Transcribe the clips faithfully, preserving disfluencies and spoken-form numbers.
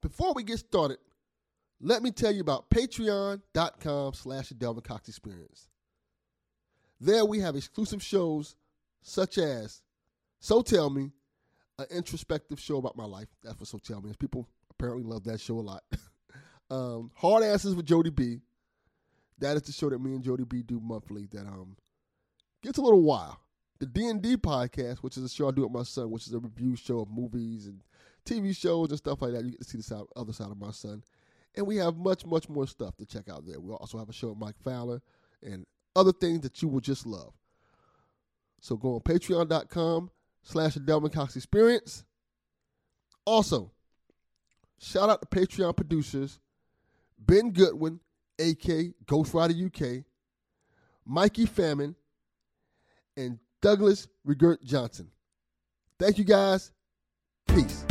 Before we get started, let me tell you about patreon.com slash the Delvin Cox Experience. There we have exclusive shows such as So Tell Me, an introspective show about my life. That's what So Tell Me is. People apparently love that show a lot. um, Hard Answers with Jody B. That is the show that me and Jody B do monthly that um gets a little wild. The D and D podcast, which is a show I do with my son, which is a review show of movies and T V shows and stuff like that. You get to see the side, other side of my son. And we have much, much more stuff to check out there. We also have a show with Mike Fowler and other things that you will just love. So go on patreon.com slash the Delvin Cox Experience. Also, shout out to Patreon producers Ben Goodwin, a k a. Ghost Rider U K, Mikey Famine, and Douglas Regert Johnson. Thank you guys. Peace.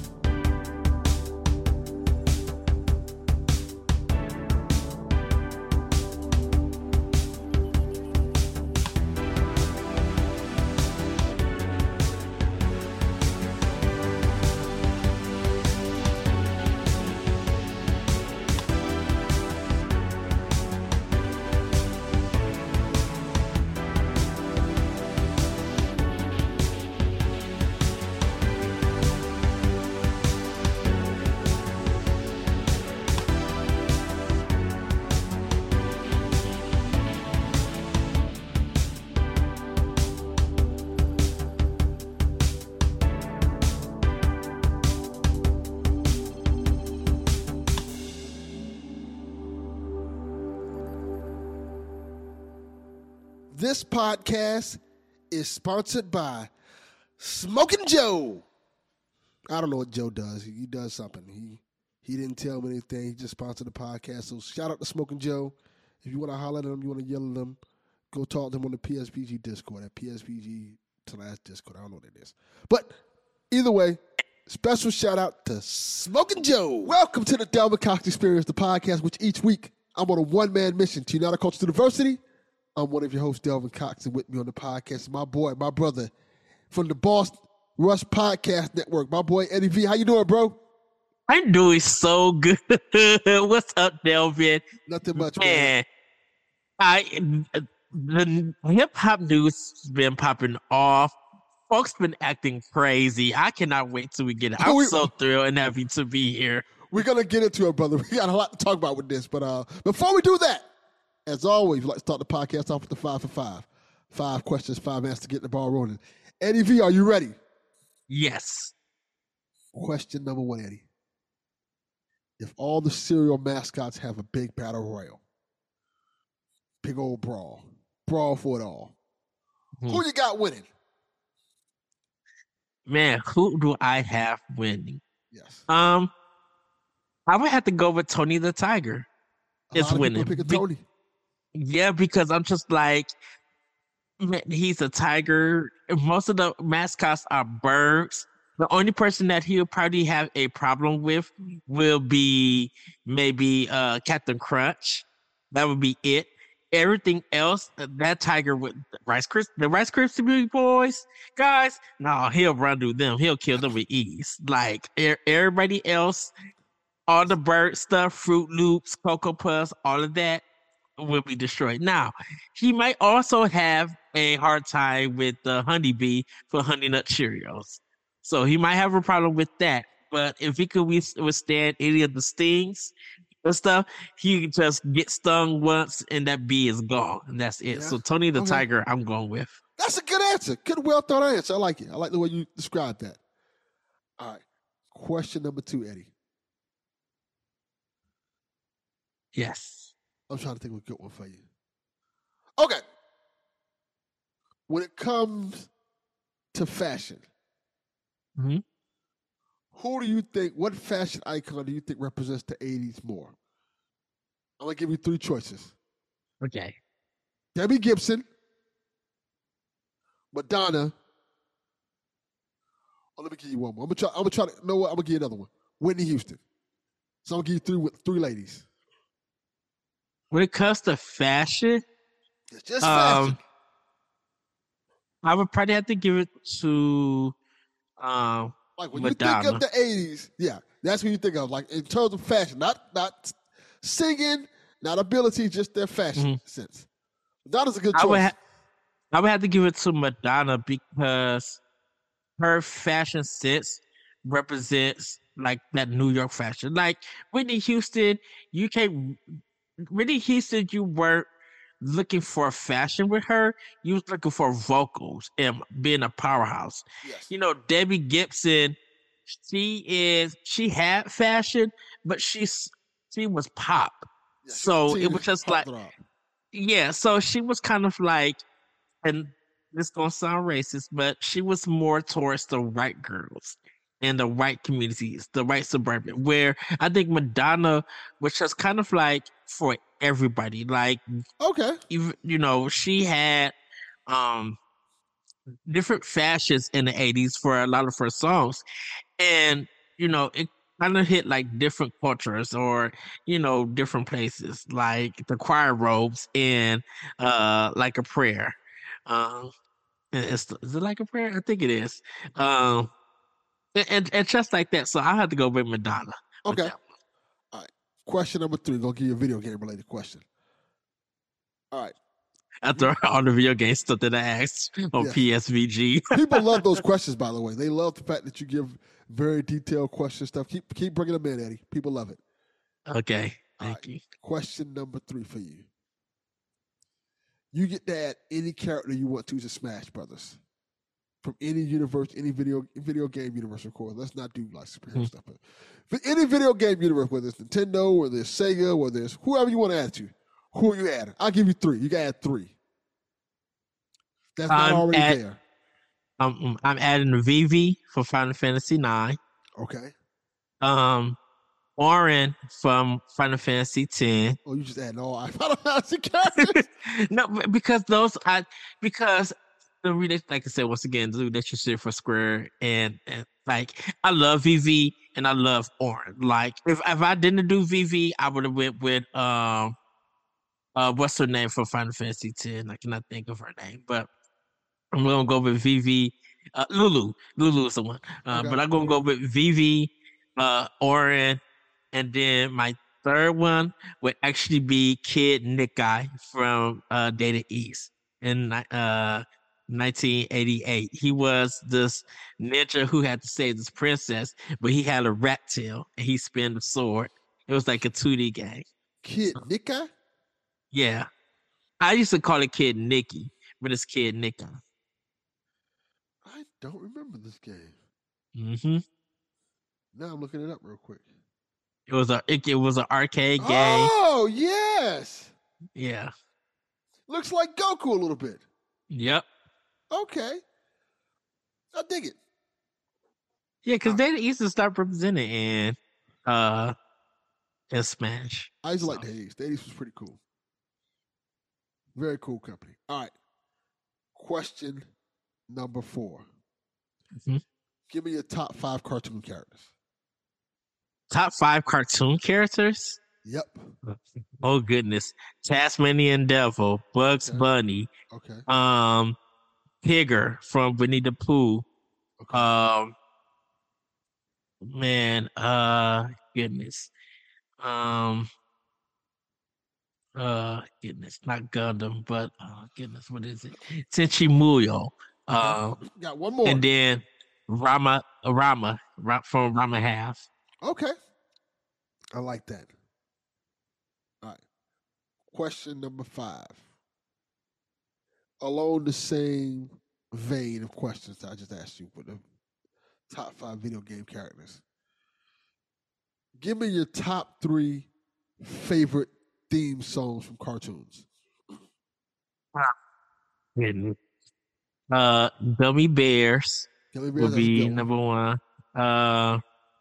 This podcast is sponsored by Smoking Joe. I don't know what Joe does. He, he does something. He he didn't tell me anything. He just sponsored the podcast. So shout out to Smoking Joe. If you want to holler at him, you want to yell at him, go talk to him on the P S P G Discord at P S P G slash Discord. I don't know what it is. But either way, special shout out to Smoking Joe. Welcome to the Delvin Cox Experience, the podcast, which each week I'm on a one-man mission to unite our culture to diversity. I'm one of your hosts, Delvin Cox, and with me on the podcast, my boy, my brother, from the Boss Rush Podcast Network, my boy, Eddie V. How you doing, bro? I'm doing so good. What's up, Delvin? Nothing much, man. man. I the hip-hop news has been popping off. Folks been acting crazy. I cannot wait till we get it. I'm we, so thrilled and happy to be here. We're going to get into it, brother. We got a lot to talk about with this, but uh, before we do that, as always, we like to start the podcast off with the five for five. Five questions, five answers to get the ball rolling. Eddie V, are you ready? Yes. Question number one, Eddie. If all the cereal mascots have a big battle royal, big old brawl, brawl for it all, hmm. who you got winning? Man, who do I have winning? Yes. Um, I would have to go with Tony the Tiger. It's winning. Pick a Tony. Be- Yeah, because I'm just like, man, he's a tiger. Most of the mascots are birds. The only person that he'll probably have a problem with will be maybe uh, Captain Crunch. That would be it. Everything else, that tiger with Rice Krispies, the Rice Krispies boys, guys, no, he'll run through them. He'll kill them with ease. Like er- everybody else, all the bird stuff, Fruit Loops, Cocoa Puffs, all of that will be destroyed. Now, he might also have a hard time with the honeybee for Honey Nut Cheerios. So he might have a problem with that. But if he could withstand any of the stings and stuff, he can just get stung once and that bee is gone. And that's it. Yeah. So Tony the okay. Tiger, I'm going with. That's a good answer. Good, well thought answer. I like it. I like the way you described that. All right. Question number two, Eddie. Yes. I'm trying to think of a good one for you. Okay. When it comes to fashion, mm-hmm. who do you think, what fashion icon do you think represents the eighties more? I'm going to give you three choices. Okay. Debbie Gibson, Madonna, oh, let me give you one more. I'm going to try, I'm going to try to, you know what? I'm going to give you another one. Whitney Houston. So I'm going to give you three, three ladies. When it comes to fashion, it's just fashion. Um, I would probably have to give it to um, like when Madonna. you think of the eighties, yeah, That's who you think of, like in terms of fashion, not not singing, not ability, just their fashion mm-hmm. sense. Madonna's a good choice. I would, ha- I would have to give it to Madonna because her fashion sense represents like that New York fashion. Like Whitney Houston, you can't. Whitney Houston, you weren't looking for fashion with her. You was looking for vocals and being a powerhouse. Yes. You know, Debbie Gibson, she is. She had fashion, but she's she was pop. Yeah, so it was just like, yeah. So she was kind of like, and this gonna sound racist, but she was more towards the white girls and the white communities, the white suburban, where I think Madonna was just kind of like for everybody. Like, okay, you, you know, she had um different fashions in the eighties for a lot of her songs, and you know, it kind of hit like different cultures or you know different places, like the choir robes and uh like a prayer. Um, it's, is it like a prayer? I think it is. Um. And, and just like that, so I had to go with Madonna. Okay. With All right. Question number three. Gonna give you a video game related question. All right. After all the video game stuff that I asked on yes. P S V G. People love those questions, by the way. They love the fact that you give very detailed question stuff. Keep keep bringing them in, Eddie. People love it. Okay. Thank right. you. Question number three for you. You get to add any character you want to to Smash Brothers. From any universe, any video video game universe, of course. Let's not do like superhero mm-hmm. stuff. But for any video game universe, whether it's Nintendo, whether it's Sega, whether it's whoever you want to add to, who are you adding? I'll give you three. You can add three. That's not I'm already add, there. Um, I'm adding Vivi for Final Fantasy nine. Okay. Um, Auron from Final Fantasy ten. Oh, you just adding all Final Fantasy characters? No, because those I because. The like I said once again, the relationship for Square and, and like I love Vivi and I love Auron. Like if if I didn't do Vivi, I would have went with um uh what's her name for Final Fantasy ten? I cannot think of her name, but I'm gonna go with Vivi. Uh, Lulu, Lulu is the one. Uh, okay. But I'm gonna go with Vivi, uh, Auron, and then my third one would actually be Kid Nikai from uh, Data East and uh. nineteen eighty-eight. He was this ninja who had to save this princess, but he had a rat tail and he spun the sword. It was like a two D game. Kid Nika? Yeah. I used to call it Kid Nicky, but it's Kid Nika. I don't remember this game. Mm-hmm. Now I'm looking it up real quick. It was a it, it was an arcade game. Oh, yes. Yeah. Looks like Goku a little bit. Yep. Okay. I dig it. Yeah, because they used to start representing in uh in Smash. I used to so. like the Hades. The Hades was pretty cool. Very cool company. All right. Question number four. Mm-hmm. Give me your top five cartoon characters. Top five cartoon characters? Yep. Oh goodness. Tasmanian Devil, Bugs okay. Bunny. Okay. Um Tigger from Winnie the Pooh. Okay. Um, man, uh, goodness, um, uh, goodness, not Gundam, but uh, goodness, what is it? Tenchi Muyo. Uh, okay. Got one more, and then Rama, Rama, from Rama Half. Okay, I like that. All right, question number five. Along the same vein of questions that I just asked you, with the top five video game characters. Give me your top three favorite theme songs from cartoons. Uh, Gummy Bears, Gummy Bears would be number one. Uh,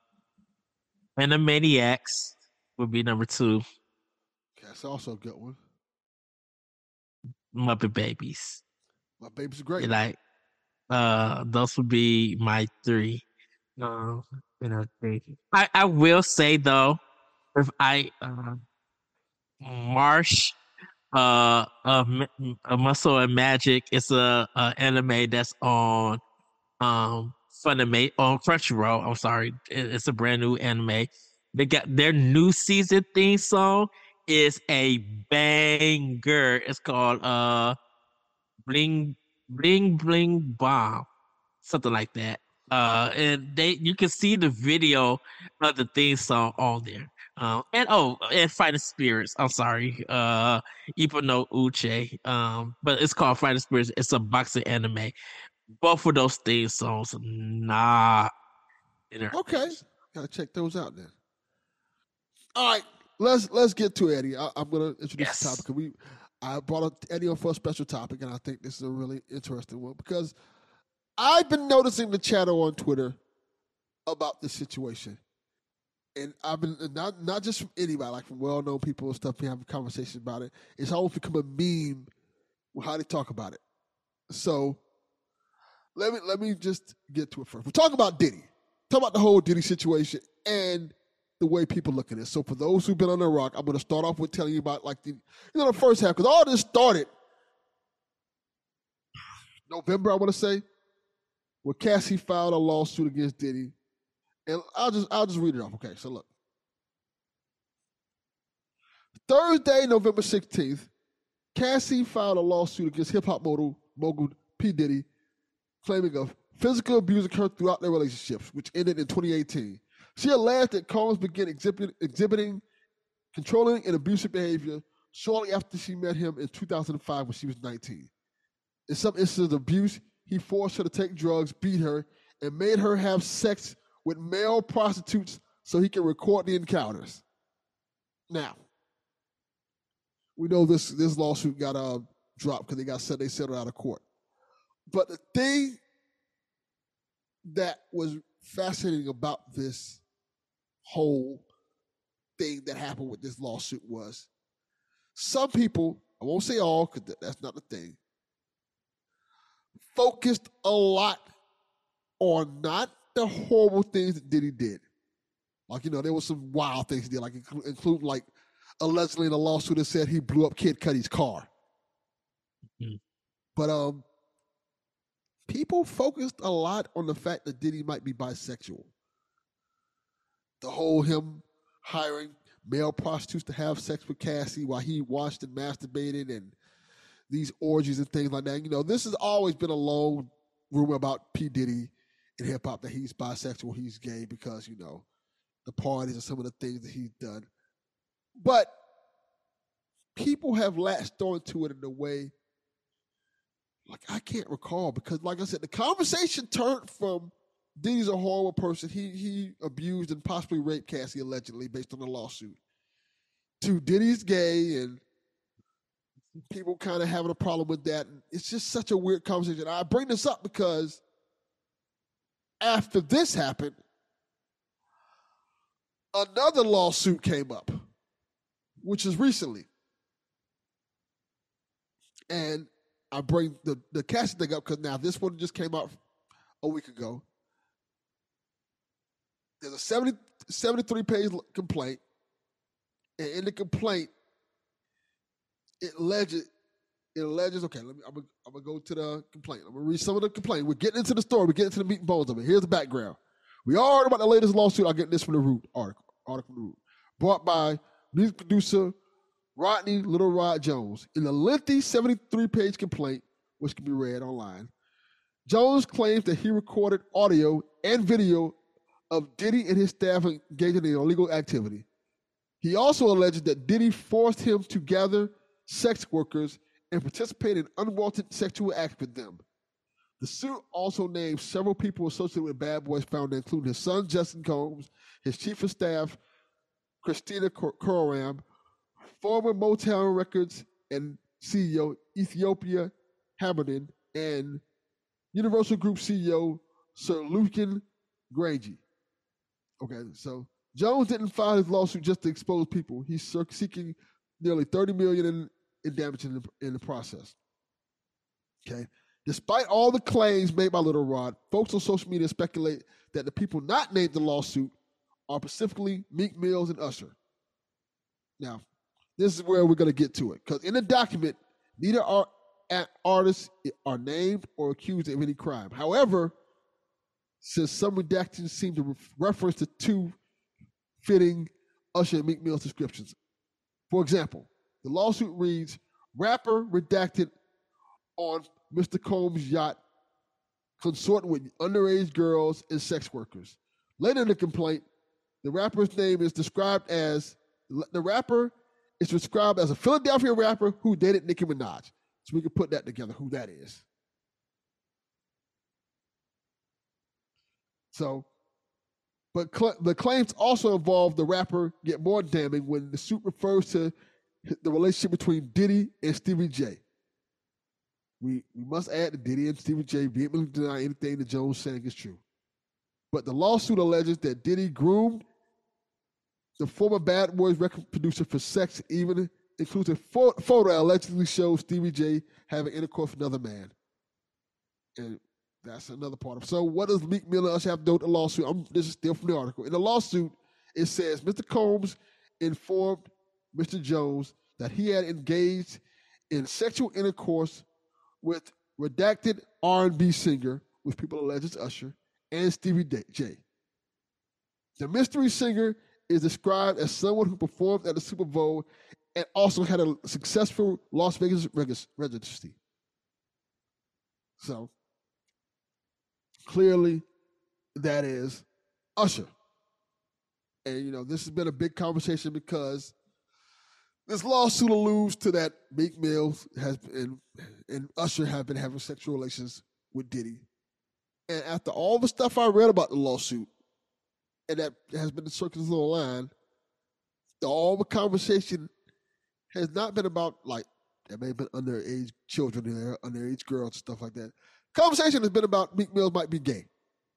Animaniacs would be number two. Okay, that's also a good one. Muppet Babies. My Babies are great. Like, uh, those would be my three. Uh, you know, three. I, I will say though, if I uh, Marsh, uh, uh, a Muscle and Magic is a, a anime that's on um Funimation on Crunchyroll. I'm sorry, it, it's a brand new anime. They got their new season theme song is a banger. It's called uh Bling Bling Bling Bomb, something like that. Uh, and they you can see the video of the theme song on there. Um, and oh, and Fighting Spirits. I'm sorry, uh, Ippo no Uche. Um, but it's called Fighting Spirits. It's a boxing anime. Both of those theme songs, nah. Okay, gotta check those out then. All right, let's let's get to Eddie. I, I'm gonna introduce yes. the topic. We I brought up Eddie on for a special topic, and I think this is a really interesting one because I've been noticing the chatter on Twitter about this situation, and I've been not not just from anybody, like from well-known people and stuff. We have conversations about it. It's almost become a meme with how they talk about it. So let me let me just get to it first. We're talking about Diddy. Talk about the whole Diddy situation and the way people look at it. So for those who've been on the rock, I'm going to start off with telling you about like the you know the first half because all this started November, I want to say, where Cassie filed a lawsuit against Diddy, and I'll just I'll just read it off. Okay, so look, Thursday, November sixteenth, Cassie filed a lawsuit against hip hop mogul mogul P Diddy, claiming of physical abuse occurred throughout their relationships, which ended in twenty eighteen. She alleged that Combs began exhibit, exhibiting controlling and abusive behavior shortly after she met him in two thousand five when she was nineteen. In some instances of abuse, he forced her to take drugs, beat her, and made her have sex with male prostitutes so he could record the encounters. Now, we know this, this lawsuit got uh, dropped because they got set, they settled out of court. But the thing that was fascinating about this whole thing that happened with this lawsuit was some people, I won't say all because that's not the thing, focused a lot on not the horrible things that Diddy did. Like, you know, there was some wild things he did, like include, include like allegedly in a lawsuit that said he blew up Kid Cudi's car. Mm-hmm. But um, people focused a lot on the fact that Diddy might be bisexual. The whole him hiring male prostitutes to have sex with Cassie while he watched and masturbated and these orgies and things like that. You know, this has always been a long rumor about P. Diddy in hip-hop that he's bisexual, he's gay because, you know, the parties and some of the things that he's done. But people have latched onto it in a way, like, I can't recall because, like I said, the conversation turned from Diddy's a horrible person. He he abused and possibly raped Cassie allegedly based on the lawsuit. To Diddy's gay and people kind of having a problem with that. And it's just such a weird conversation. I bring this up because after this happened, another lawsuit came up, which is recently. And I bring the, the Cassie thing up because now this one just came out a week ago. There's a seventy, seventy-three page complaint. And in the complaint, it alleges, it alleges, okay, let me, I'm going I'm to go to the complaint. I'm going to read some of the complaint. We're getting into the story. We're getting into the meat and bones of it. Here's the background. We all heard about the latest lawsuit. I'll get this from the Root article, article from the Root. Brought by music producer Rodney Little Rod Jones. In a lengthy seventy-three page complaint, which can be read online, Jones claims that he recorded audio and video of Diddy and his staff engaging in illegal activity. He also alleges that Diddy forced him to gather sex workers and participate in unwanted sexual acts with them. The suit also names several people associated with Bad Boys founder, including his son, Justin Combs, his chief of staff, Christina Koram, former Motown Records and C E O, Ethiopia Hamilton, and Universal Group C E O, Sir Lucan Grange. Okay, so Jones didn't file his lawsuit just to expose people. He's seeking nearly thirty million dollars in, in damage in the, in the process. Okay. Despite all the claims made by Little Rod, folks on social media speculate that the people not named in the lawsuit are specifically Meek Mills and Usher. Now, this is where we're going to get to it. Because in the document, neither are, artists are named or accused of any crime. However, since some redactions seem to re- reference the two fitting Usher and Meek Mill's descriptions. For example, the lawsuit reads, rapper redacted on Mister Combs' yacht consorting with underage girls and sex workers. Later in the complaint, the rapper's name is described as, the rapper is described as a Philadelphia rapper who dated Nicki Minaj. So we can put that together, who that is. So, but cl- the claims also involve the rapper get more damning when the suit refers to the relationship between Diddy and Stevie J. We, we must add that Diddy and Stevie J vehemently deny anything that Jones saying is true. But the lawsuit alleges that Diddy groomed the former Bad Boys record producer for sex, even includes a pho- photo that allegedly shows Stevie J having intercourse with another man. And that's another part of it. So what does Meek Mill and Usher have to do with the lawsuit? I'm, this is still from the article. In the lawsuit, it says Mister Combs informed Mister Jones that he had engaged in sexual intercourse with redacted R and B singer, which people allege is Usher, and Stevie J. The mystery singer is described as someone who performed at the Super Bowl and also had a successful Las Vegas residency. So, clearly, that is Usher. And, you know, this has been a big conversation because this lawsuit alludes to that Meek Mill has been, and Usher have been having sexual relations with Diddy. And after all the stuff I read about the lawsuit, and that has been circulating online, the, all the conversation has not been about, like, there may have been underage children there, underage girls and stuff like that. Conversation has been about Meek Mill might be gay.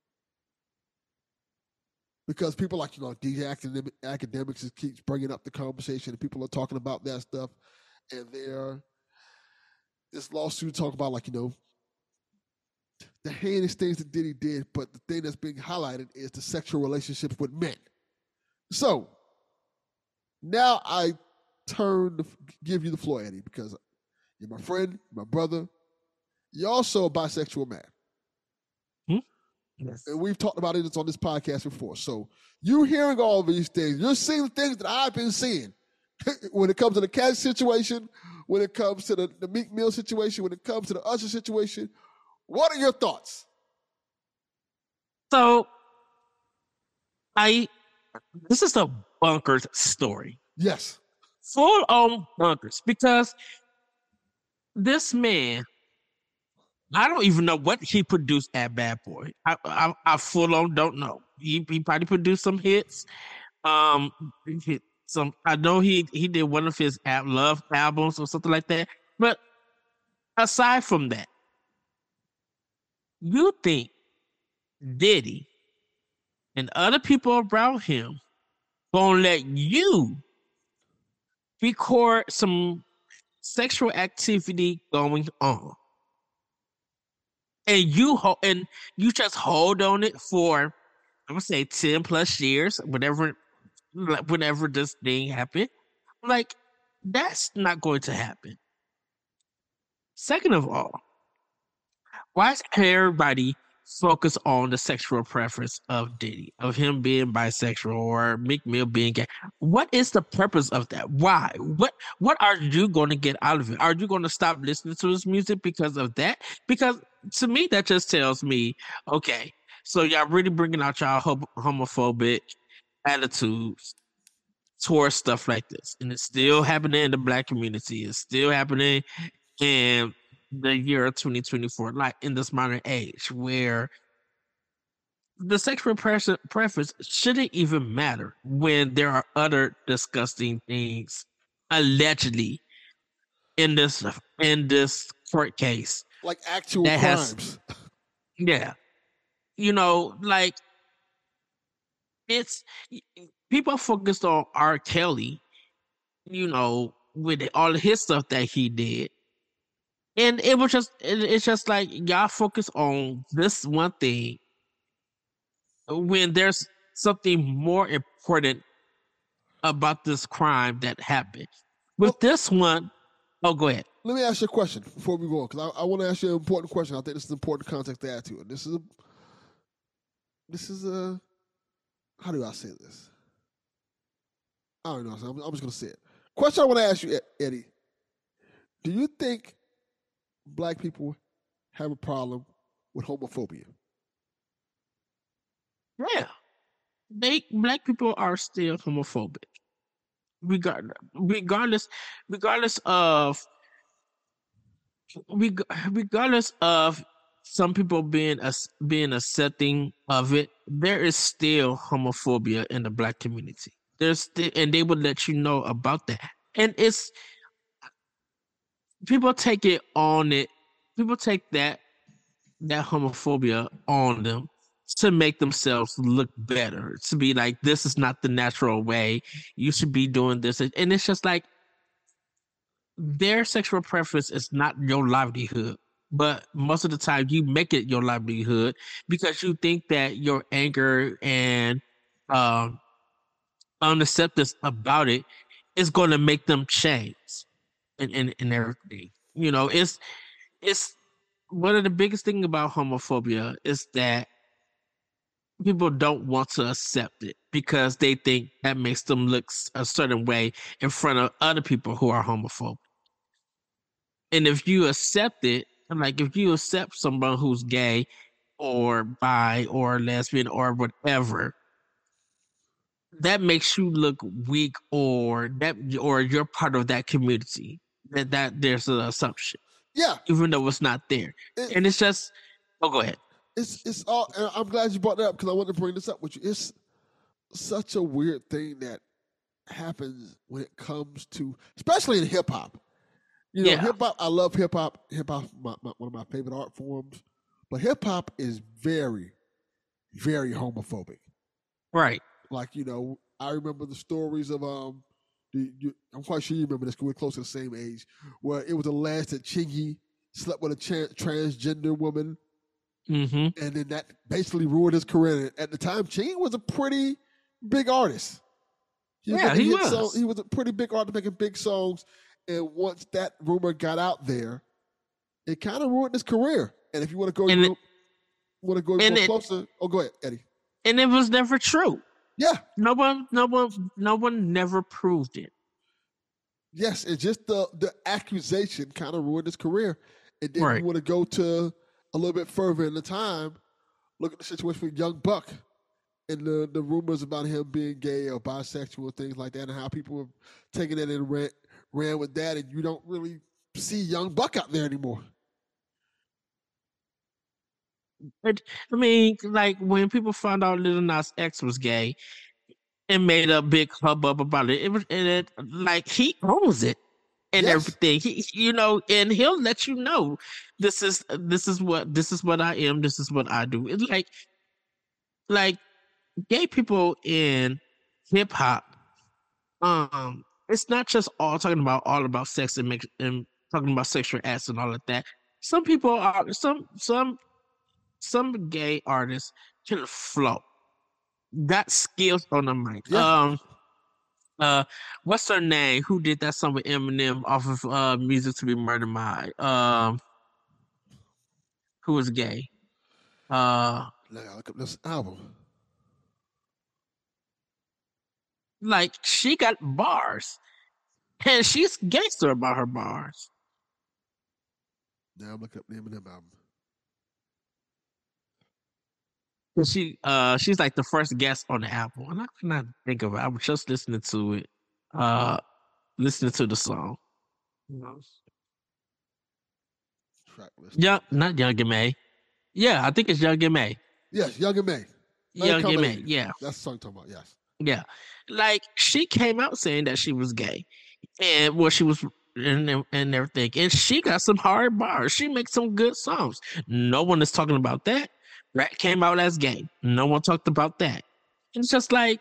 Because people like, you know, D J Academic, Academics just keeps bringing up the conversation, and people are talking about that stuff. And there, this lawsuit talk about, like, you know, the heinous things that Diddy did, but the thing that's being highlighted is the sexual relationships with men. So, now I turn to give you the floor, Eddie, because you're my friend, my brother. You're also a bisexual man. Hmm? Yes. And we've talked about it on this podcast before. So, you hearing all these things, you're seeing things that I've been seeing when it comes to the Cash situation, when it comes to the, the Meek Mill situation, when it comes to the Usher situation. What are your thoughts? So, I, this is a bonkers story. Yes. Full on bonkers, because this man, I don't even know what he produced at Bad Boy. I, I, I full on don't know. He, he probably produced some hits. Um, he, some I know he he did one of his Ab Love albums or something like that. But aside from that, you think Diddy and other people around him gonna let you record some sexual activity going on, and you ho- and you just hold on it for, I'm gonna say, ten plus years, whatever, whenever this thing happened? Like, that's not going to happen. Second of all, why is everybody focus on the sexual preference of Diddy, of him being bisexual or Meek Mill being gay? What is the purpose of that? Why? What What are you going to get out of it? Are you going to stop listening to his music because of that? Because to me, that just tells me, okay, so y'all really bringing out y'all hom- homophobic attitudes towards stuff like this, and it's still happening in the Black community. It's still happening in the year twenty twenty-four, like in this modern age where the sexual pre- preference shouldn't even matter when there are other disgusting things allegedly in this in this court case, like actual that crimes. Has, yeah, you know, like, it's people focused on R. Kelly, you know, with all of his stuff that he did. And it was just, it, it's just like y'all focus on this one thing when there's something more important about this crime that happened. With well, this one, oh, go ahead. Let me ask you a question before we go on, because I, I want to ask you an important question. I think this is an important context to add to it. This is a, this is a, how do I say this? I don't know. So I'm, I'm just gonna say it. Question I want to ask you, Eddie. Do you think black people have a problem with homophobia? Yeah, they black people are still homophobic, regardless, regardless, regardless of reg- regardless of some people being as being accepting of it. There is still homophobia in the black community. There's still, and they would let you know about that. And it's people take it on it. People take that that homophobia on them to make themselves look better, to be like, this is not the natural way. You should be doing this. And it's just like their sexual preference is not your livelihood. But most of the time, you make it your livelihood because you think that your anger and um, unacceptance about it is going to make them change and, and, and everything. You know, it's it's one of the biggest thing about homophobia is that people don't want to accept it because they think that makes them look a certain way in front of other people who are homophobic. And if you accept it, like if you accept someone who's gay or bi or lesbian or whatever, that makes you look weak or that or you're part of that community. That that there's an assumption. Yeah. Even though it's not there. It, and it's just oh go ahead. It's it's all I'm glad you brought that up because I wanted to bring this up with you. It's such a weird thing that happens when it comes to, especially in hip hop. You know, yeah. hip hop. I love hip hop. Hip hop, my, my, one of my favorite art forms. But hip hop is very, very homophobic. Right. Like, you know, I remember the stories of um, the, you, I'm quite sure you remember this because we're close to the same age, where it was alleged that Chingy slept with a tra- transgender woman, mm-hmm. and then that basically ruined his career. At the time, Chingy was a pretty big artist. He yeah, he was. Songs. He was a pretty big artist making big songs. And once that rumor got out there, it kind of ruined his career. And if you want to go, you want to go even closer. Oh, go ahead, Eddie. And it was never true. Yeah. No one, no one, no one never proved it. Yes, it's just the the accusation kind of ruined his career. And then right. you want to go to a little bit further in the time, look at the situation with Young Buck and the, the rumors about him being gay or bisexual, things like that, and how people have taken it and ran, ran with that, and you don't really see Young Buck out there anymore. It, I mean, like when people found out Lil Nas X was gay and made a big hubbub about it, it was and it, like he owns it and yes. everything. He, you know, and he'll let you know this is this is what this is what I am. This is what I do. It's like like gay people in hip hop. Um, it's not just all talking about all about sex and make and talking about sexual acts and all of that. Some people are some some. Some gay artists can flow. Got skills on the mic. Yeah. Um, uh, what's her name? Who did that song with Eminem off of uh, Music to Be Murdered by? Um, who was gay? Uh, look up this album. Like she got bars, and she's gangster about her bars. Now I'm looking up the Eminem album. She uh she's like the first guest on the album, and I cannot think of it. I was just listening to it, uh, listening to the song. Track list. Yeah, not Young and May. Yeah, I think it's Young and May. Yes, Young and May. Young and May. Yeah, that's the song I'm talking about. Yes. Yeah, like she came out saying that she was gay, and well, she was and and everything, and she got some hard bars. She makes some good songs. No one is talking about that. Rat came out as gay. No one talked about that. It's just like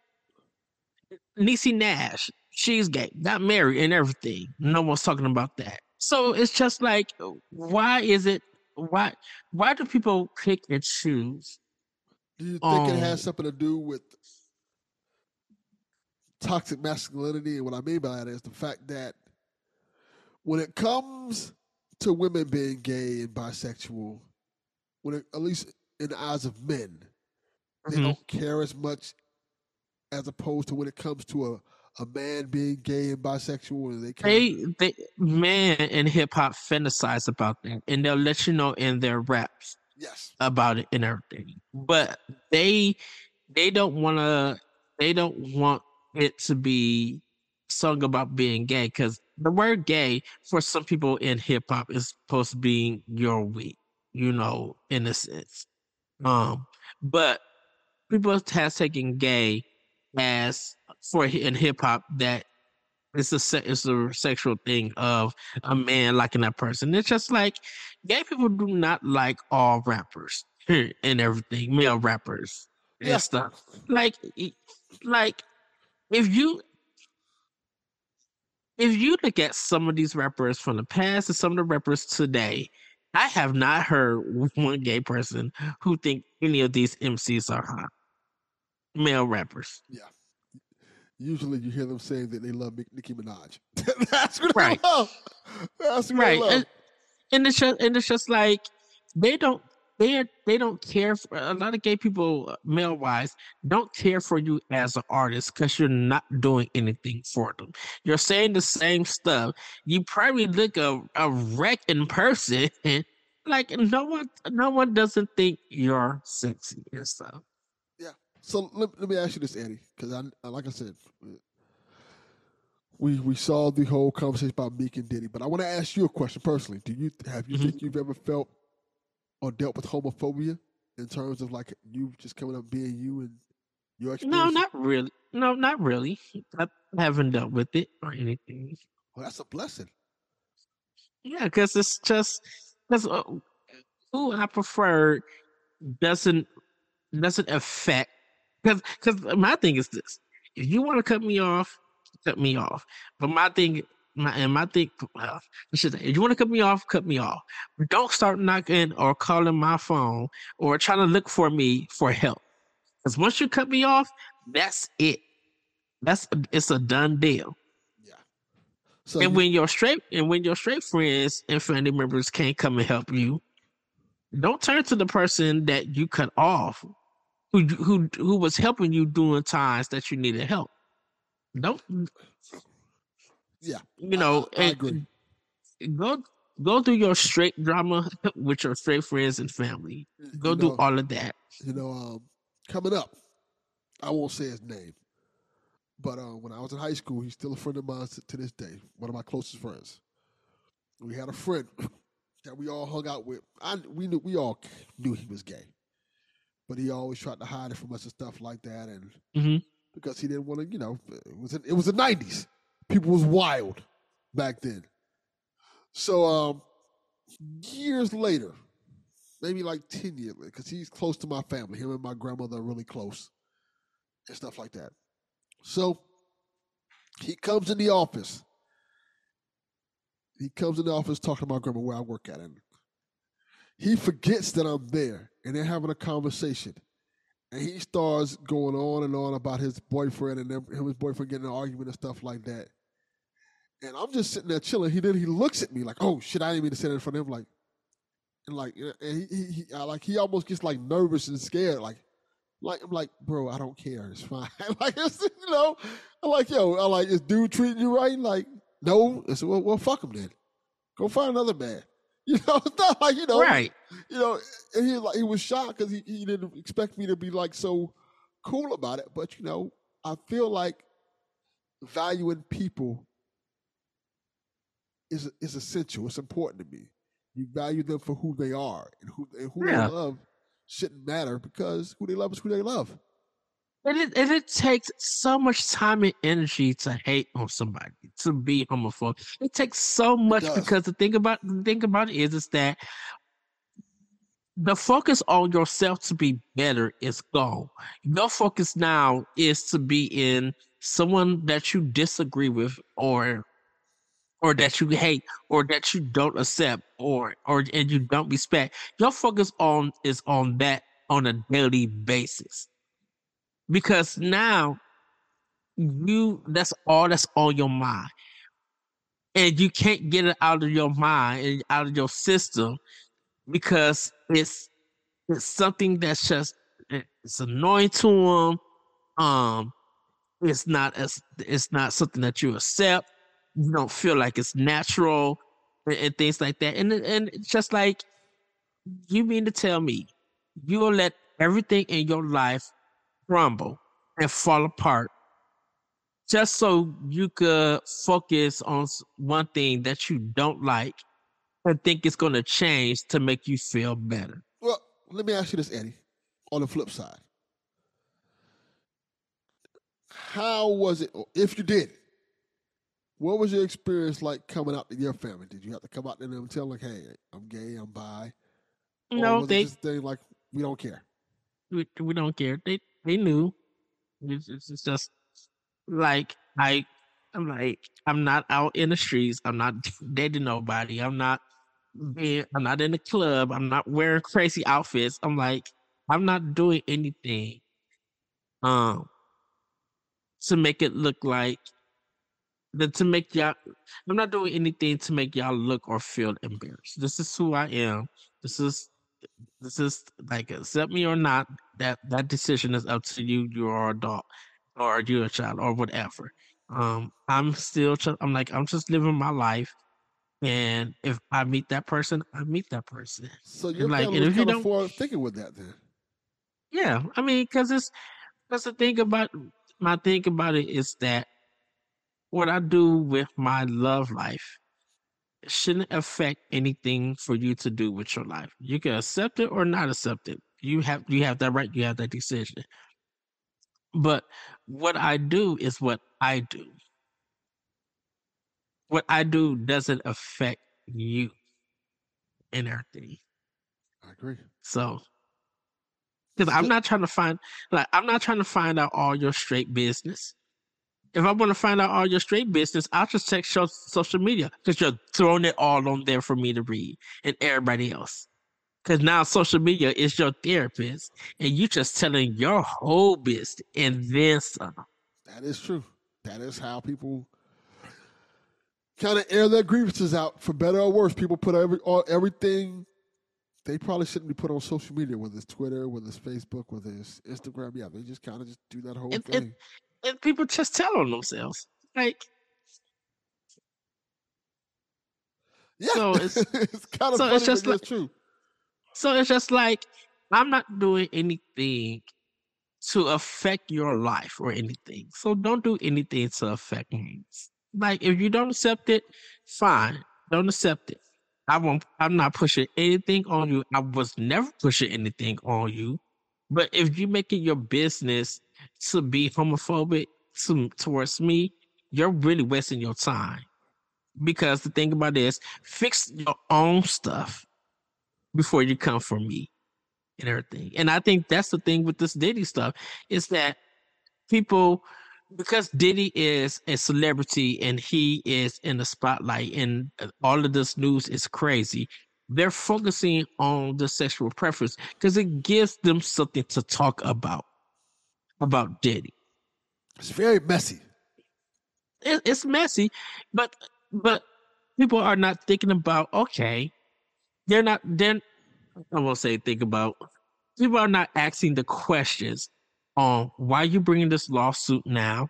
Niecy Nash. She's gay, got married and everything. No one's talking about that. So it's just like, why is it? Why? Why do people pick and choose? Do you think um, it has something to do with toxic masculinity? And what I mean by that is the fact that when it comes to women being gay and bisexual, when it, at least in the eyes of men, they Mhm. don't care as much as opposed to when it comes to a, a man being gay and bisexual, and they kind of They they man in hip hop fantasize about that, and they'll let you know in their raps yes, about it and everything. But they they don't want to. They don't want it to be sung about being gay, because the word "gay" for some people in hip hop is supposed to be your weak, you know, in a sense. Um, but people have taken gay as for in hip hop that it's a se- it's a sexual thing of a man liking that person. It's just like gay people do not like all rappers and everything, male rappers and yeah, stuff. Like, e- like if you if you look at some of these rappers from the past and some of the rappers today, I have not heard one gay person who think any of these M Cs are hot. Male rappers. yeah. Usually, you hear them saying that they love Nicki Minaj. That's what they Right. love. That's what they Right. love. And, and it's just and it's just like they don't they they don't care for a lot of gay people, male wise, don't care for you as an artist because you're not doing anything for them. You're saying the same stuff. You probably look a, a wreck in person. Like no one no one doesn't think you're sexy and stuff. Yeah. So let, let me ask you this, Eddie, because I, like I said, we we saw the whole conversation about Meek and Diddy, but I want to ask you a question personally. Do you have you Mhm. think you've ever felt or dealt with homophobia in terms of like you just coming up being you and your No, experience? not really. No, not really. I haven't dealt with it or anything. Well, that's a blessing. Yeah, because it's just because uh, who I prefer doesn't doesn't affect, because because my thing is this: if you want to cut me off, cut me off. But my thing, my and my thing, well, I should say, if you want to cut me off, cut me off. But don't start knocking or calling my phone or trying to look for me for help. Because once you cut me off, that's it. That's it's a done deal. Yeah. So And you, when your straight and when your straight friends and family members can't come and help you, don't turn to the person that you cut off, who who who was helping you during times that you needed help. Don't yeah, you I, know? I, I And agree. go go through your straight drama with your straight friends and family. Go You do know, all of that. you know, um, coming up, I won't say his name, but uh, when I was in high school, he's still a friend of mine to, to this day. One of my closest friends. We had a friend that we all hung out with. I we knew we all knew he was gay, but he always tried to hide it from us and stuff like that, and Hmm. because he didn't want to, you know, it was it was the nineties. People was wild back then. So um, years later, maybe like ten years later, because he's close to my family. Him and my grandmother are really close and stuff like that. So he comes in the office. He comes in the office talking to my grandma where I work at, and he forgets that I'm there, and they're having a conversation. And he starts going on and on about his boyfriend and them, him and his boyfriend getting in an argument and stuff like that. And I'm just sitting there chilling. He then he looks at me like, "Oh shit, I didn't mean to say that in front of him." Like, and like, and he, he, he I, like he almost gets like nervous and scared. Like, like I'm like, bro, I don't care. It's fine. Like, it's, you know, I'm like, yo, I like, is dude treating you right? Like, no. I said, well, well, fuck him then. Go find another man. You know, it's not like, you know, Right. you know, and he like he was shocked because he, he didn't expect me to be like so cool about it. But you know, I feel like valuing people is is essential. It's important to me. You value them for who they are, and who and who Yeah. they love shouldn't matter because who they love is who they love. And it, and it takes so much time and energy to hate on somebody, to be homophobic. It takes so much does. because the thing about the thing about it is, is that the focus on yourself to be better is gone. Your focus now is to be in someone that you disagree with, or or that you hate, or that you don't accept, or or and you don't respect. Your focus on is on that on a daily basis. Because now you that's all that's on your mind. And you can't get it out of your mind and out of your system because it's it's something that's just it's annoying to them. Um, it's not as it's not something that you accept. You don't feel like it's natural and, and things like that. And and it's just like, you mean to tell me you will let everything in your life crumble and fall apart just so you could focus on one thing that you don't like and think it's going to change to make you feel better? Well, let me ask you this, Eddie. On the flip side, how was it, if you did, what was your experience like coming out to your family? Did you have to come out to them and tell them, like, hey, I'm gay, I'm bi? Or No, was they it just a thing like, we don't care? we, we don't care. They they knew. It's, it's it's just like I I'm like, I'm not out in the streets. I'm not dating nobody. I'm not being I'm not in the club. I'm not wearing crazy outfits. I'm like, I'm not doing anything um to make it look like that to make y'all I'm not doing anything to make y'all look or feel embarrassed. This is who I am. This is this is like, accept me or not, that that decision is up to you. You're an adult or you're a child or whatever. Um, I'm still tr- I'm like, I'm just living my life, and if I meet that person, I meet that person. So your And like, family and was if you kind of don't, forward thinking with that then. yeah, I mean, because it's that's the thing about my thing about it is that what I do with my love life shouldn't affect anything for you to do with your life. You can accept it or not accept it. You have you have that right. You have that decision. But what I do is what I do. What I do doesn't affect you and everything. I agree. So, because It's I'm good. not trying to find, like, I'm not trying to find out all your straight business. If I want to find out all your straight business, I'll just check your social media because you're throwing it all on there for me to read and everybody else. Because now social media is your therapist, and you just telling your whole business and then some. That is true. That is how people kind of air their grievances out, for better or worse. People put every all, everything they probably shouldn't be put on social media, whether it's Twitter, whether it's Facebook, whether it's Instagram. Yeah, they just kind of just do that whole And, thing. and, and people just tell on themselves. Like, Yeah, so it's it's kind of so funny, it's just but like it's true. so it's just like, I'm not doing anything to affect your life or anything. So don't do anything to affect me. Like, if you don't accept it, fine. Don't accept it. I won't I'm not pushing anything on you. I was never pushing anything on you. But if you make it your business to be homophobic to, towards me, you're really wasting your time. Because the thing about this, fix your own stuff before you come for me and everything. And I think that's the thing with this Diddy stuff, is that people, because Diddy is a celebrity and he is in the spotlight and all of this news is crazy, they're focusing on the sexual preference because it gives them something to talk about about Diddy. It's very messy. It, it's messy, but but people are not thinking about, okay, they're not then I won't say think about, people are not asking the questions on why you bringing this lawsuit now.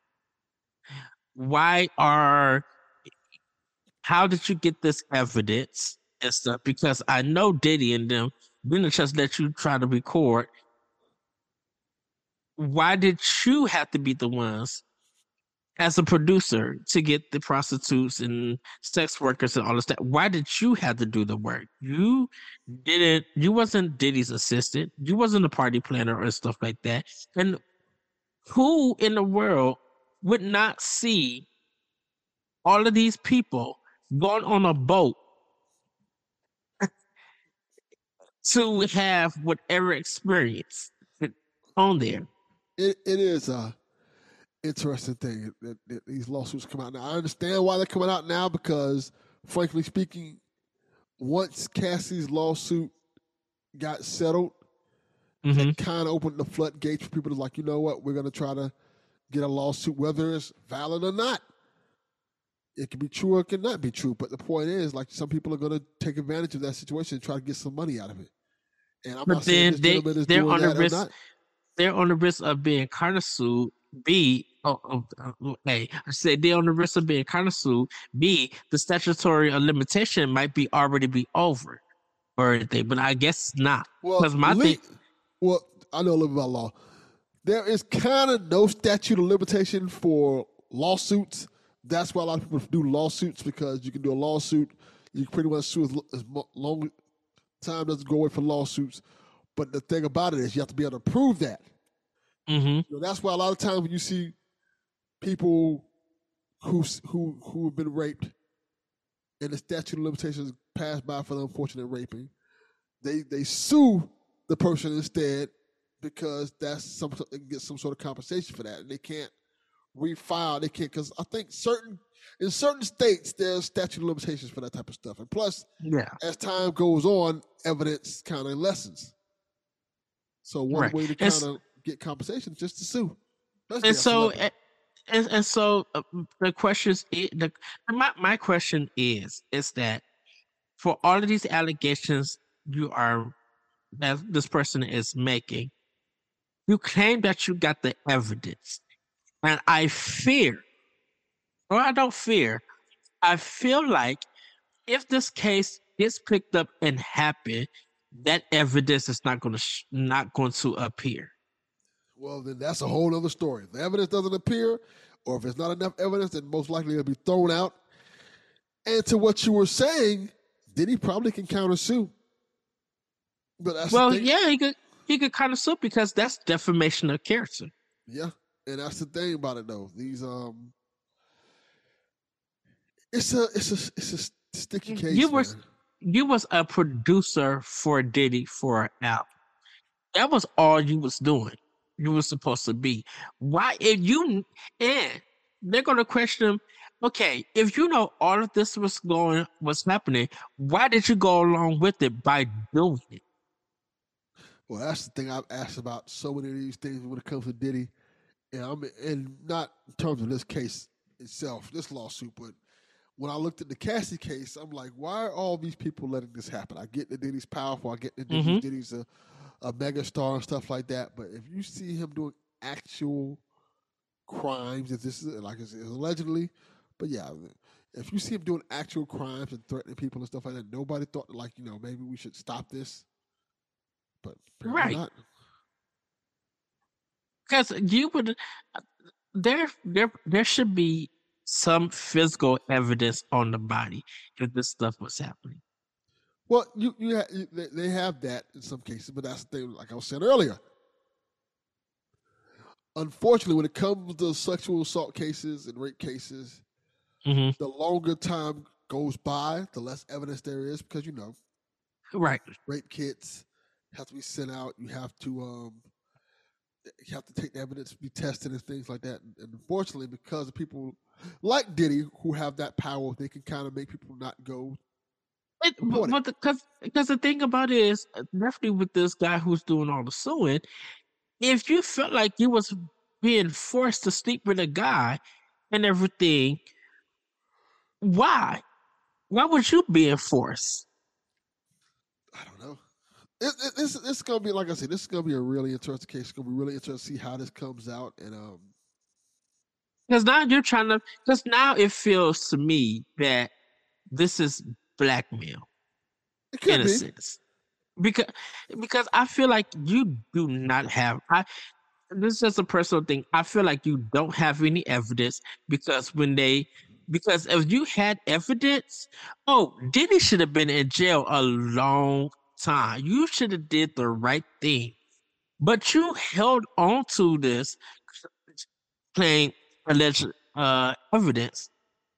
Why are how did you get this evidence and stuff? Because I know Diddy and them didn't just let you try to record. Why did you have to be the ones as a producer to get the prostitutes and sex workers and all this stuff? Why did you have to do the work? You didn't, you wasn't Diddy's assistant. You wasn't a party planner or stuff like that. And who in the world would not see all of these people going on a boat to have whatever experience on there? It it is a interesting thing that, that these lawsuits come out now. I understand why they're coming out now because, frankly speaking, once Cassie's lawsuit got settled, Mm-hmm. it kind of opened the floodgates for people to like, you know what, we're going to try to get a lawsuit, whether it's valid or not. It can be true or it cannot be true. But the point is, like, some people are going to take advantage of that situation and try to get some money out of it. And I'm not But saying then this they gentleman is they're doing on the that or risk not. they're on the risk of being countersued. B, oh, oh, oh, A, I said they're on the risk of being countersued. B, the statutory limitation might be already be over or anything, but I guess not. Well, Because my le- thing, well, I know a little bit about law. There is kind of no statute of limitation for lawsuits. That's why a lot of people do lawsuits, because you can do a lawsuit. You can pretty much sue as, as long time doesn't go away for lawsuits. But the thing about it is you have to be able to prove that. mm-hmm. You know, that's why a lot of times when you see people who who who have been raped and the statute of limitations passed by for the unfortunate raping, they they sue the person instead, because that's some they get some sort of compensation for that, and they can't refile. They can't, because I think certain in certain states there's statute of limitations for that type of stuff, and plus, yeah, as time goes on, evidence kind of lessens. So one right. way to And, kind of get compensation is just to sue. and so, and, and, and so uh, the question is, the my my question is, is that for all of these allegations you are that this person is making, you claim that you got the evidence, and I fear, or I don't fear, I feel like if this case gets picked up and happen, that evidence is not going to sh- not going to appear. Well, then that's a whole other story. If the evidence doesn't appear, or if there's not enough evidence, then most likely it'll be thrown out. And to what you were saying, Diddy probably can countersue. But that's well, the thing. yeah, he could he could countersue because that's defamation of character. Yeah, and that's the thing about it, though. These um, it's a it's a it's a sticky case. You man. was you was a producer for Diddy for an album. That was all you was doing. You were supposed to be. Why, if you and they're gonna question him, okay, if you know all of this was going was happening, why did you go along with it by doing it? Well, that's the thing I've asked about so many of these things when it comes to Diddy. And I'm and not in terms of this case itself, this lawsuit, but when I looked at the Cassie case, I'm like, why are all these people letting this happen? I get that Diddy's powerful, I get that Diddy's, Mm-hmm. Diddy's a a mega star and stuff like that. But if you see him doing actual crimes, if this is like it's, it's allegedly, but yeah, if you see him doing actual crimes and threatening people and stuff like that, nobody thought like, you know, maybe we should stop this. But apparently Right. not. Because you would there there there should be some physical evidence on the body if this stuff was happening. Well, you you, ha- you they, they have that in some cases, but that's the thing. Like I was saying earlier, unfortunately, when it comes to sexual assault cases and rape cases, Mm-hmm. the longer time goes by, the less evidence there is, because you know, Right. rape kits have to be sent out. You have to um, you have to take the evidence to be tested and things like that. And unfortunately, because of people like Diddy who have that power, they can kind of make people not go. It, report it. but because because the thing about it is, definitely with this guy who's doing all the suing, if you felt like you was being forced to sleep with a guy and everything, why? Why was you being forced? I don't know. It, it, it's it's gonna be like I said. This is gonna be a really interesting case. It's gonna be really interesting to see how this comes out. And um, Because now you're trying to. Because now it feels to me that this is blackmail. it could In a be. sense, because because I feel like you do not have. I this is just a personal thing. I feel like you don't have any evidence because when they because if you had evidence, oh, Diddy should have been in jail a long time. You should have did the right thing, but you held on to this claim alleged uh, evidence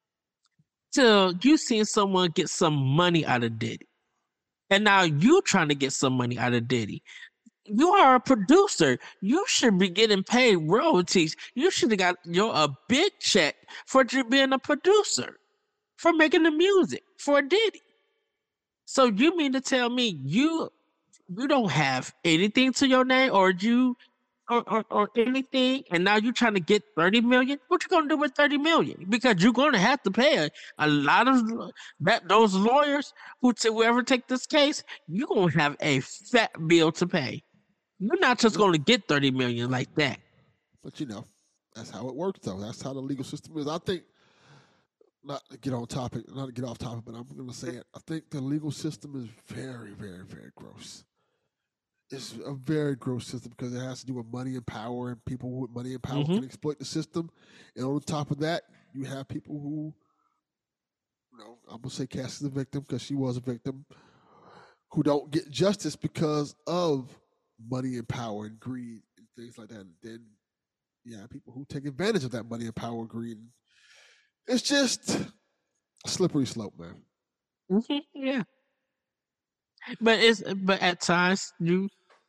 till you seen someone get some money out of Diddy. And now you trying to get some money out of Diddy. You are a producer. You should be getting paid royalties. You should have got your a big check for you being a producer, for making the music for Diddy. So you mean to tell me you you don't have anything to your name, or you or, or, or anything, and now you're trying to get thirty million. What you gonna do with thirty million? Because you're gonna have to pay a, a lot of that those lawyers who t- whoever take this case, you're gonna have a fat bill to pay. You're not just gonna get thirty million like that. But you know, that's how it works, though. That's how the legal system is. I think, not to get on topic, not to get off topic, but I'm going to say it. I think the legal system is very, very, very gross. It's a very gross system because it has to do with money and power, and people with money and power Mhm. can exploit the system. And on top of that, you have people who, you know, I'm going to say Cass is a victim because she was a victim, who don't get justice because of money and power and greed and things like that. And then, yeah, people who take advantage of that money and power and greed. It's just a slippery slope, man. Mhm, yeah. But it's but at times you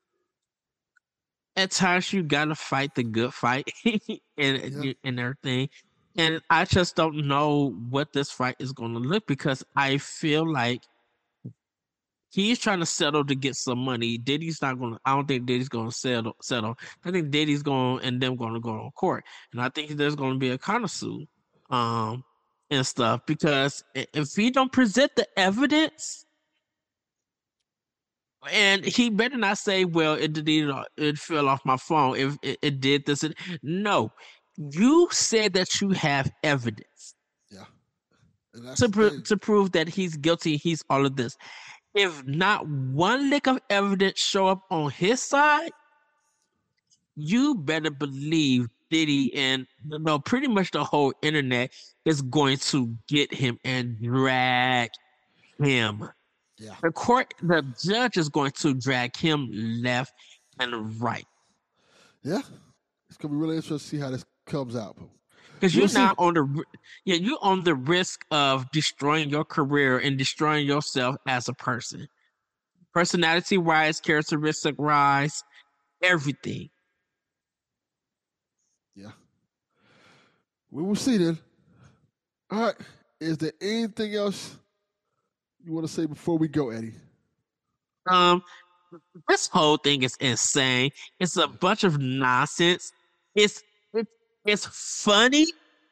at times you gotta fight the good fight and Yeah. and everything. And I just don't know what this fight is gonna look because I feel like he's trying to settle to get some money. Diddy's not gonna. I don't think Diddy's gonna settle. Settle. I think Diddy's going and them going to go to court, and I think there's going to be a countersuit, um, and stuff because i- if he don't present the evidence, and he better not say, "Well, it deleted. It fell off my phone. If it, it did this," and no, you said that you have evidence Yeah. And that's to the pr- thing. to prove that he's guilty. He's all of this. If not one lick of evidence show up on his side, you better believe Diddy and no, pretty much the whole internet is going to get him and drag him. Yeah. The court, the judge is going to drag him left and right Yeah. It's going to be really interesting to see how this comes out. because We'll you're see. now on the ri- yeah you're on the risk of destroying your career and destroying yourself as a person, personality wise, characteristic wise, everything. Yeah. We will see then. All right. Is there anything else you want to say before we go, Eddie? Um, this whole thing is insane. It's a bunch of nonsense. It's it, it's funny,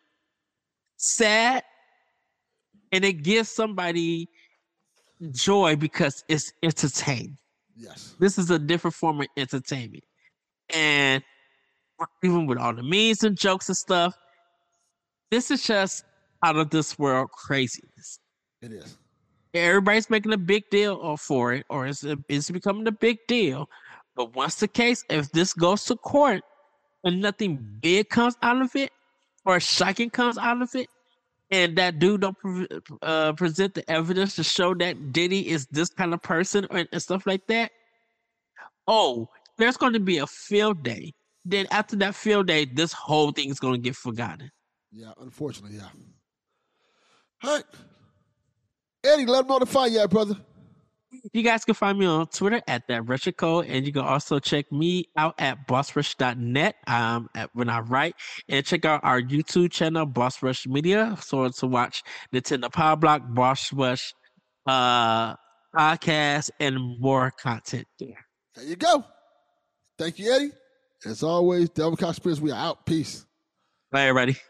sad, and it gives somebody joy because it's entertaining. Yes. This is a different form of entertainment, and even with all the memes and jokes and stuff, this is just out of this world craziness. It is. Everybody's making a big deal for it, or it's it's becoming a big deal. But once the case, if this goes to court and nothing big comes out of it, or shocking comes out of it, and that dude don't pre- uh, present the evidence to show that Diddy is this kind of person or, and stuff like that, oh, there's going to be a field day. Then after that field day, this whole thing is going to get forgotten. Yeah, unfortunately, yeah. All right. Eddie, let them know to find you at, brother. You guys can find me on Twitter at that Retro Code, and you can also check me out at boss rush dot net um, at, when I write, and check out our YouTube channel, Boss Rush Media, so to watch Nintendo Power Block, Boss Rush uh, podcast, and more content there. There you go. Thank you, Eddie. As always, Devil Cox Experience, we are out. Peace. Bye, everybody.